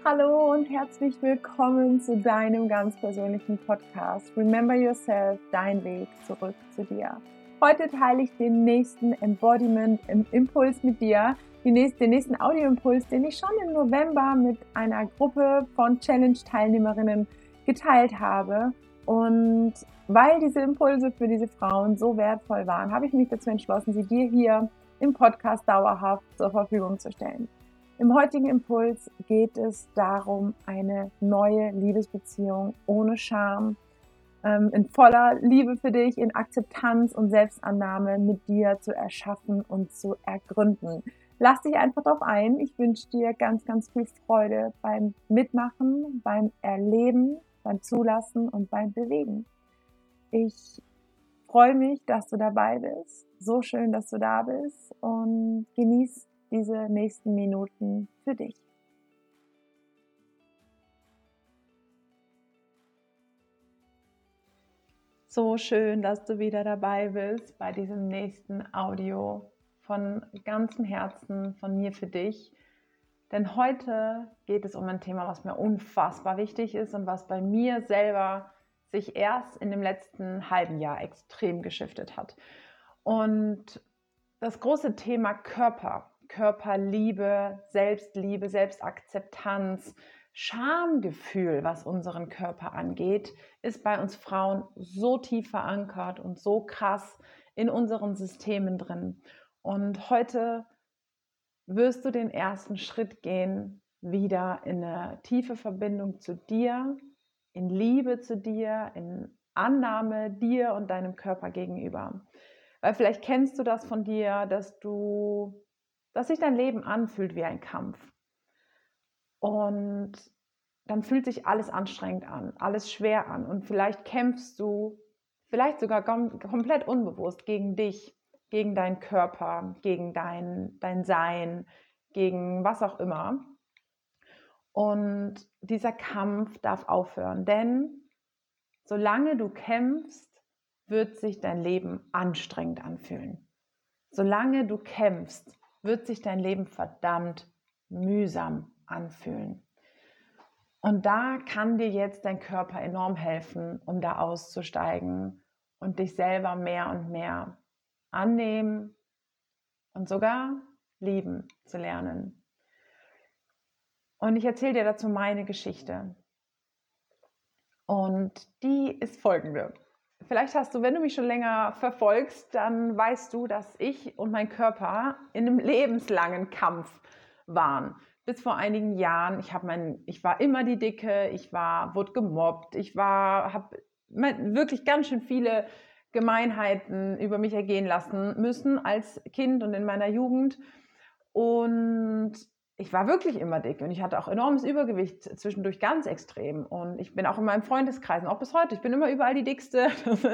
Hallo und herzlich willkommen zu deinem ganz persönlichen Podcast Remember Yourself, dein Weg zurück zu dir. Heute teile ich den nächsten Embodiment im Impuls mit dir, den nächsten Audioimpuls, den ich schon im November mit einer Gruppe von Challenge-Teilnehmerinnen geteilt habe. Und weil diese Impulse für diese Frauen so wertvoll waren, habe ich mich dazu entschlossen, sie dir hier im Podcast dauerhaft zur Verfügung zu stellen. Im heutigen Impuls geht es darum, eine neue Liebesbeziehung ohne Scham, in voller Liebe für dich, in Akzeptanz und Selbstannahme mit dir zu erschaffen und zu ergründen. Lass dich einfach darauf ein. Ich wünsche dir ganz, ganz viel Freude beim Mitmachen, beim Erleben, beim Zulassen und beim Bewegen. Ich freue mich, dass du dabei bist. So schön, dass du da bist und genieß diese nächsten Minuten für dich. So schön, dass du wieder dabei bist bei diesem nächsten Audio von ganzem Herzen von mir für dich. Denn heute geht es um ein Thema, was mir unfassbar wichtig ist und was bei mir selber sich erst in dem letzten halben Jahr extrem geschiftet hat. Und das große Thema Körperliebe, Selbstliebe, Selbstakzeptanz, Schamgefühl, was unseren Körper angeht, ist bei uns Frauen so tief verankert und so krass in unseren Systemen drin. Und heute wirst du den ersten Schritt gehen, wieder in eine tiefe Verbindung zu dir, in Liebe zu dir, in Annahme dir und deinem Körper gegenüber. Weil vielleicht kennst du das von dir, dass sich dein Leben anfühlt wie ein Kampf. Und dann fühlt sich alles anstrengend an, alles schwer an. Und vielleicht kämpfst du, vielleicht sogar komplett unbewusst gegen dich, gegen deinen Körper, gegen dein Sein, gegen was auch immer. Und dieser Kampf darf aufhören, denn solange du kämpfst, wird sich dein Leben anstrengend anfühlen. Solange du kämpfst, wird sich dein Leben verdammt mühsam anfühlen. Und da kann dir jetzt dein Körper enorm helfen, um da auszusteigen und dich selber mehr und mehr annehmen und sogar lieben zu lernen. Und ich erzähle dir dazu meine Geschichte. Und die ist folgende. Vielleicht hast du, wenn du mich schon länger verfolgst, dann weißt du, dass ich und mein Körper in einem lebenslangen Kampf waren. Bis vor einigen Jahren. Ich war immer die Dicke, wurde gemobbt, habe wirklich ganz schön viele Gemeinheiten über mich ergehen lassen müssen als Kind und in meiner Jugend. Und ich war wirklich immer dick und ich hatte auch enormes Übergewicht, zwischendurch ganz extrem. Und ich bin auch in meinem Freundeskreis, auch bis heute, ich bin immer überall die Dickste.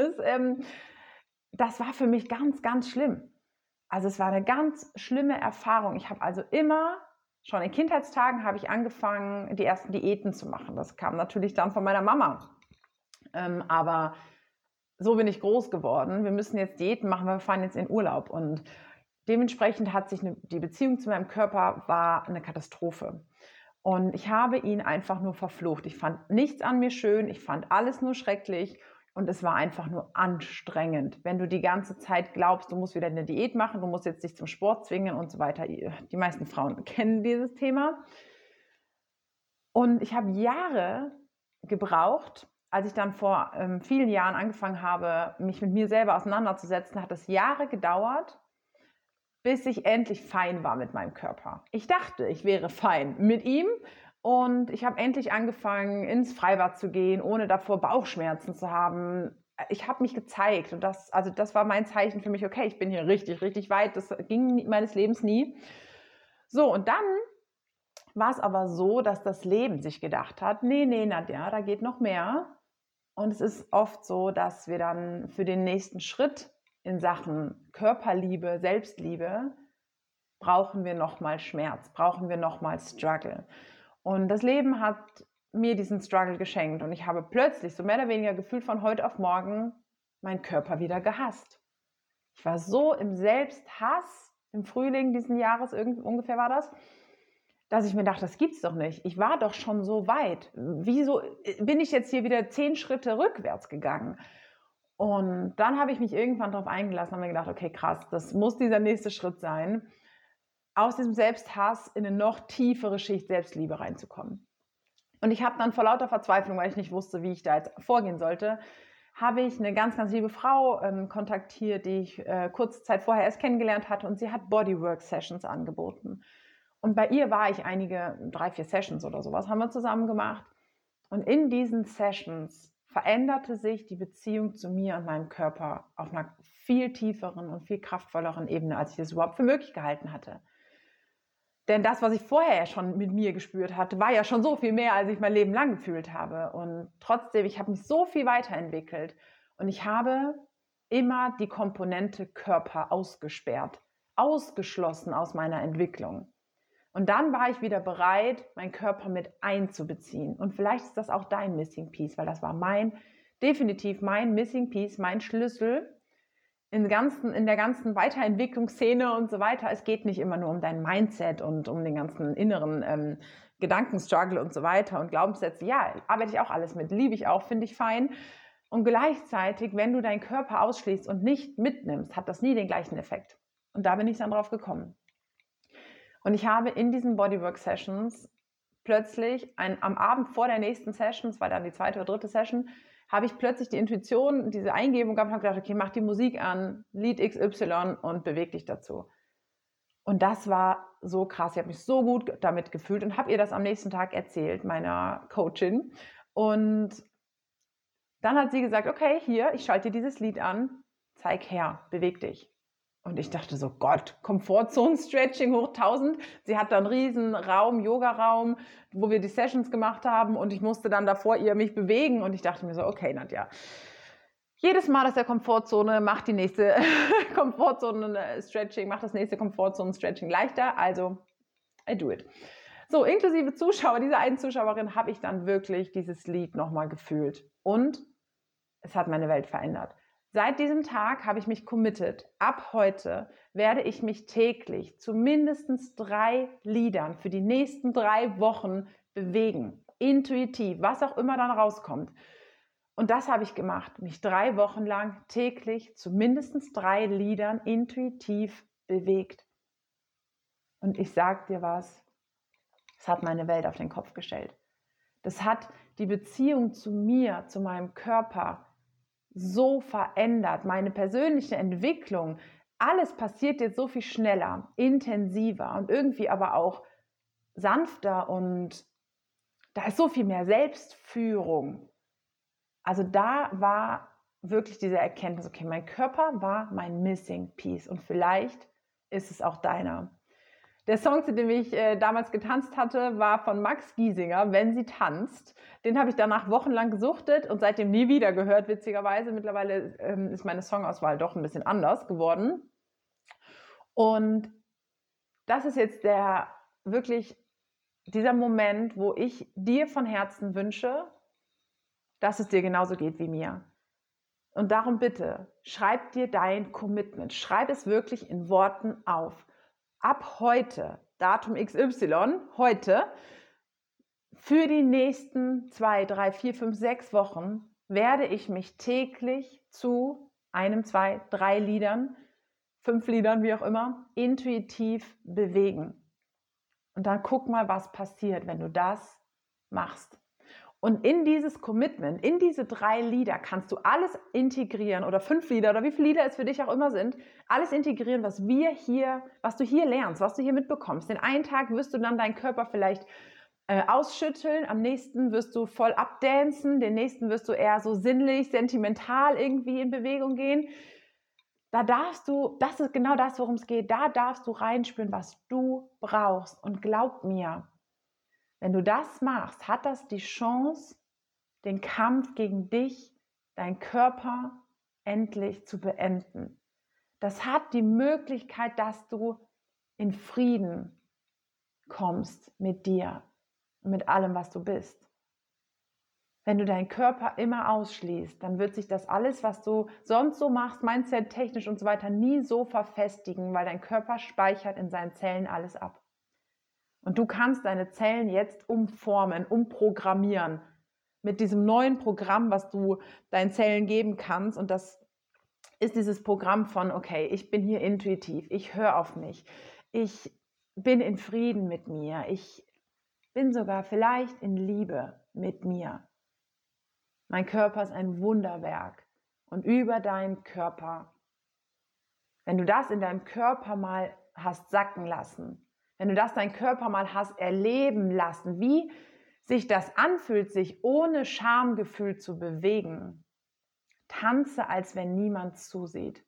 Das war für mich ganz, ganz schlimm. Also es war eine ganz schlimme Erfahrung. Ich habe also immer, schon in Kindheitstagen, habe ich angefangen, die ersten Diäten zu machen. Das kam natürlich dann von meiner Mama. Aber so bin ich groß geworden. Wir müssen jetzt Diäten machen, weil wir fahren jetzt in Urlaub. Und dementsprechend hat sich die Beziehung zu meinem Körper war eine Katastrophe. Und ich habe ihn einfach nur verflucht. Ich fand nichts an mir schön, ich fand alles nur schrecklich und es war einfach nur anstrengend. Wenn du die ganze Zeit glaubst, du musst wieder eine Diät machen, du musst jetzt dich zum Sport zwingen und so weiter. Die meisten Frauen kennen dieses Thema. Und ich habe Jahre gebraucht, als ich dann vor vielen Jahren angefangen habe, mich mit mir selber auseinanderzusetzen, hat es Jahre gedauert, bis ich endlich fein war mit meinem Körper. Ich dachte, ich wäre fein mit ihm und ich habe endlich angefangen, ins Freibad zu gehen, ohne davor Bauchschmerzen zu haben. Ich habe mich gezeigt und das war mein Zeichen für mich, okay, ich bin hier richtig, richtig weit. Das ging meines Lebens nie. So, und dann war es aber so, dass das Leben sich gedacht hat, nee, Nadja, da geht noch mehr. Und es ist oft so, dass wir dann für den nächsten Schritt in Sachen Körperliebe, Selbstliebe, brauchen wir nochmal Schmerz, brauchen wir nochmal Struggle. Und das Leben hat mir diesen Struggle geschenkt und ich habe plötzlich, so mehr oder weniger gefühlt von heute auf morgen, meinen Körper wieder gehasst. Ich war so im Selbsthass, im Frühling diesen Jahres, ungefähr war das, dass ich mir dachte, das gibt's doch nicht. Ich war doch schon so weit. Wieso bin ich jetzt hier wieder 10 Schritte rückwärts gegangen? Und dann habe ich mich irgendwann darauf eingelassen und habe mir gedacht, okay, krass, das muss dieser nächste Schritt sein, aus diesem Selbsthass in eine noch tiefere Schicht Selbstliebe reinzukommen. Und ich habe dann vor lauter Verzweiflung, weil ich nicht wusste, wie ich da jetzt vorgehen sollte, habe ich eine ganz, ganz liebe Frau kontaktiert, die ich kurze Zeit vorher erst kennengelernt hatte, und sie hat Bodywork-Sessions angeboten. Und bei ihr war ich 3, 4 Sessions oder sowas, haben wir zusammen gemacht. Und in diesen Sessions veränderte sich die Beziehung zu mir und meinem Körper auf einer viel tieferen und viel kraftvolleren Ebene, als ich das überhaupt für möglich gehalten hatte. Denn das, was ich vorher ja schon mit mir gespürt hatte, war ja schon so viel mehr, als ich mein Leben lang gefühlt habe. Und trotzdem, ich habe mich so viel weiterentwickelt. Und ich habe immer die Komponente Körper ausgesperrt, ausgeschlossen aus meiner Entwicklung. Und dann war ich wieder bereit, meinen Körper mit einzubeziehen. Und vielleicht ist das auch dein Missing Piece, weil das war definitiv mein Missing Piece, mein Schlüssel in der ganzen Weiterentwicklungsszene und so weiter. Es geht nicht immer nur um dein Mindset und um den ganzen inneren Gedankenstruggle und so weiter und Glaubenssätze. Ja, arbeite ich auch alles mit, liebe ich auch, finde ich fein. Und gleichzeitig, wenn du deinen Körper ausschließt und nicht mitnimmst, hat das nie den gleichen Effekt. Und da bin ich dann drauf gekommen. Und ich habe in diesen Bodywork-Sessions plötzlich am Abend vor der nächsten Session, das war dann die 2. oder 3. Session, habe ich plötzlich die Intuition, diese Eingebung gehabt und habe gedacht, okay, mach die Musik an, Lied XY und beweg dich dazu. Und das war so krass. Ich habe mich so gut damit gefühlt und habe ihr das am nächsten Tag erzählt, meiner Coachin. Und dann hat sie gesagt, okay, hier, ich schalte dir dieses Lied an, zeig her, beweg dich. Und ich dachte so, Gott, Komfortzone-Stretching hoch 1000. Sie hat da einen riesen Raum, Yoga-Raum, wo wir die Sessions gemacht haben, und ich musste dann davor ihr mich bewegen, und ich dachte mir so, okay, Nadja, jedes Mal aus der Komfortzone macht die nächste Komfortzone-Stretching, macht das nächste Komfortzone-Stretching leichter, also I do it. So, inklusive Zuschauer, dieser einen Zuschauerin, habe ich dann wirklich dieses Lied nochmal gefühlt, und es hat meine Welt verändert. Seit diesem Tag habe ich mich committed. Ab heute werde ich mich täglich zu mindestens 3 Liedern für die nächsten 3 Wochen bewegen. Intuitiv, was auch immer dann rauskommt. Und das habe ich gemacht, mich 3 Wochen lang täglich zu mindestens 3 Liedern intuitiv bewegt. Und ich sag dir was, es hat meine Welt auf den Kopf gestellt. Das hat die Beziehung zu mir, zu meinem Körper so verändert, meine persönliche Entwicklung. Alles passiert jetzt so viel schneller, intensiver und irgendwie aber auch sanfter, und da ist so viel mehr Selbstführung. Also da war wirklich diese Erkenntnis, okay, mein Körper war mein Missing Piece, und vielleicht ist es auch deiner. Der Song, zu dem ich damals getanzt hatte, war von Max Giesinger, Wenn sie tanzt. Den habe ich danach wochenlang gesuchtet und seitdem nie wieder gehört, witzigerweise. Mittlerweile ist meine Songauswahl doch ein bisschen anders geworden. Und das ist jetzt dieser Moment, wo ich dir von Herzen wünsche, dass es dir genauso geht wie mir. Und darum bitte, schreib dir dein Commitment. Schreib es wirklich in Worten auf. Ab heute, Datum XY, heute, für die nächsten 2, 3, 4, 5, 6 Wochen werde ich mich täglich zu 1, 2, 3 Liedern, 5 Liedern, wie auch immer, intuitiv bewegen. Und dann guck mal, was passiert, wenn du das machst. Und in dieses Commitment, in diese 3 Lieder kannst du alles integrieren, oder 5 Lieder oder wie viele Lieder es für dich auch immer sind, alles integrieren, was du hier lernst, was du hier mitbekommst. Den einen Tag wirst du dann deinen Körper vielleicht ausschütteln, am nächsten wirst du voll abdancen, den nächsten wirst du eher so sinnlich, sentimental irgendwie in Bewegung gehen. Das ist genau das, worum es geht. Da darfst du reinspüren, was du brauchst. Und glaub mir, wenn du das machst, hat das die Chance, den Kampf gegen dich, dein Körper endlich zu beenden. Das hat die Möglichkeit, dass du in Frieden kommst mit dir und mit allem, was du bist. Wenn du deinen Körper immer ausschließt, dann wird sich das alles, was du sonst so machst, Mindset, technisch und so weiter, nie so verfestigen, weil dein Körper speichert in seinen Zellen alles ab. Und du kannst deine Zellen jetzt umformen, umprogrammieren mit diesem neuen Programm, was du deinen Zellen geben kannst. Und das ist dieses Programm von, okay, ich bin hier intuitiv, ich höre auf mich, ich bin in Frieden mit mir, ich bin sogar vielleicht in Liebe mit mir. Mein Körper ist ein Wunderwerk. Und über deinen Körper, wenn du das in deinem Körper mal hast sacken lassen, wenn du das deinen Körper mal hast erleben lassen, wie sich das anfühlt, sich ohne Schamgefühl zu bewegen, tanze, als wenn niemand zusieht.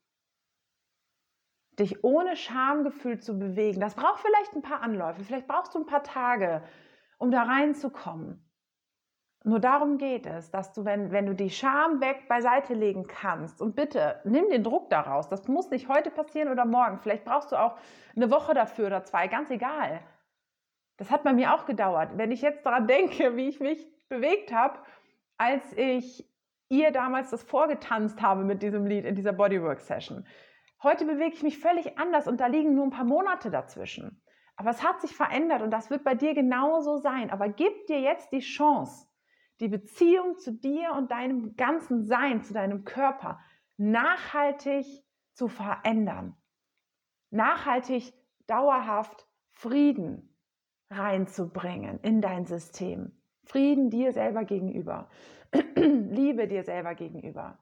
Dich ohne Schamgefühl zu bewegen, das braucht vielleicht ein paar Anläufe, vielleicht brauchst du ein paar Tage, um da reinzukommen. Nur darum geht es, dass du, wenn du die Scham weg beiseite legen kannst, und bitte, nimm den Druck daraus, das muss nicht heute passieren oder morgen, vielleicht brauchst du auch eine Woche dafür oder 2, ganz egal. Das hat bei mir auch gedauert. Wenn ich jetzt daran denke, wie ich mich bewegt habe, als ich ihr damals das vorgetanzt habe mit diesem Lied in dieser Bodywork-Session. Heute bewege ich mich völlig anders und da liegen nur ein paar Monate dazwischen. Aber es hat sich verändert und das wird bei dir genauso sein. Aber gib dir jetzt die Chance, die Beziehung zu dir und deinem ganzen Sein, zu deinem Körper, nachhaltig zu verändern. Nachhaltig, dauerhaft Frieden reinzubringen in dein System. Frieden dir selber gegenüber. Liebe dir selber gegenüber.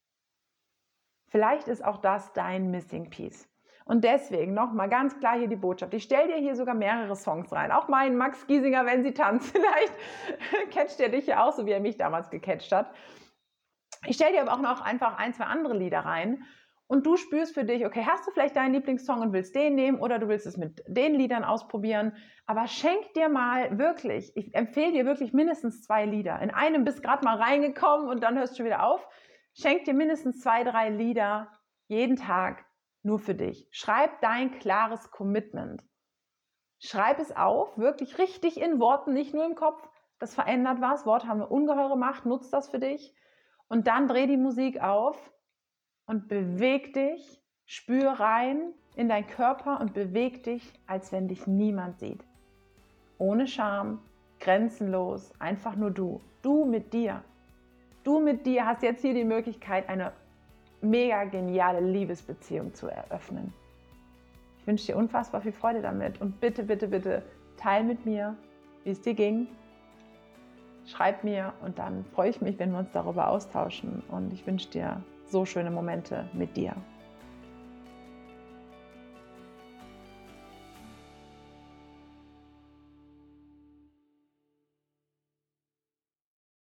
Vielleicht ist auch das dein Missing Piece. Und deswegen nochmal ganz klar hier die Botschaft. Ich stelle dir hier sogar mehrere Songs rein. Auch meinen Max Giesinger, wenn sie tanzt. Vielleicht catcht er dich ja auch, so wie er mich damals gecatcht hat. Ich stelle dir aber auch noch einfach 1, 2 andere Lieder rein. Und du spürst für dich, okay, hast du vielleicht deinen Lieblingssong und willst den nehmen oder du willst es mit den Liedern ausprobieren. Aber schenk dir mal wirklich, ich empfehle dir wirklich mindestens 2 Lieder. In einem bist gerade mal reingekommen und dann hörst du schon wieder auf. Schenk dir mindestens 2, 3 Lieder jeden Tag nur für dich. Schreib dein klares Commitment. Schreib es auf, wirklich richtig in Worten, nicht nur im Kopf. Das verändert was. Worte haben eine ungeheure Macht. Nutz das für dich. Und dann dreh die Musik auf und beweg dich. Spür rein in deinen Körper und beweg dich, als wenn dich niemand sieht. Ohne Scham, grenzenlos, einfach nur du. Du mit dir. Du mit dir hast jetzt hier die Möglichkeit, eine mega geniale Liebesbeziehung zu eröffnen. Ich wünsche dir unfassbar viel Freude damit und bitte, bitte, bitte teil mit mir, wie es dir ging. Schreib mir und dann freue ich mich, wenn wir uns darüber austauschen und ich wünsche dir so schöne Momente mit dir.